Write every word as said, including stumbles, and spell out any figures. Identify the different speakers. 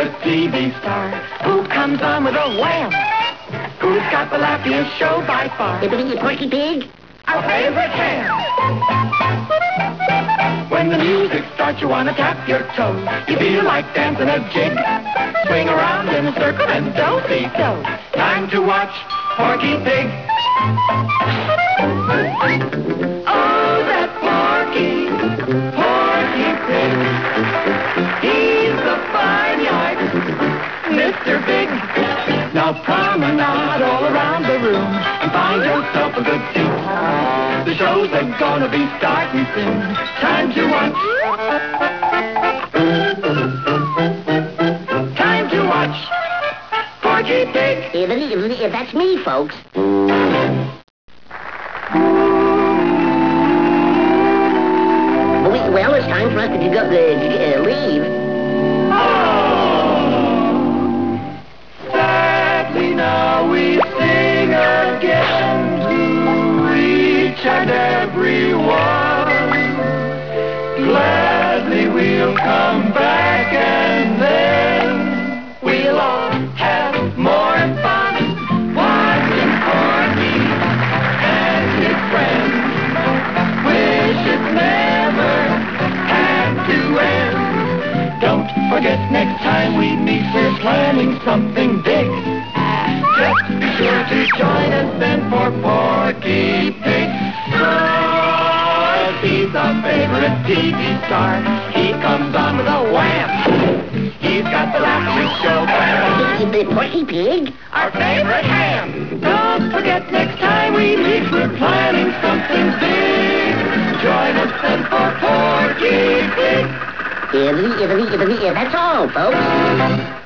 Speaker 1: favorite T V star? Who comes on with a wham? Who's got the laughingest show by far?
Speaker 2: Hippity Porky Pig?
Speaker 1: Our favorite ham. When the music starts, you wanna tap your toes. You feel like dancing a jig. Swing around in a circle and do-si-do. Time to watch Porky Pig. Oh, that Porky, Porky Pig. He's the barnyard, Mister Big. Now promenade all around the room and find yourself a good seat. The shows are gonna be starting soon. Time to watch. Time to watch Porky Pig.
Speaker 2: If that's me, folks. Well, it's time for us to go, uh, uh, leave.
Speaker 1: Now we sing again to each and every one. Gladly we'll come back and then we'll all have more fun watching Porky and his friends. Wish it never had to end. Don't forget, next time we meet we're planning something big. Just be sure to join us then for Porky Pig. Cause he's our favorite T V star. He comes on with a wham. He's got the laughing show by
Speaker 2: The Porky Pig?
Speaker 1: our favorite ham. Don't forget, next time we meet we're planning something big. Join us then for Porky Pig.
Speaker 2: Yeah, that's all, folks.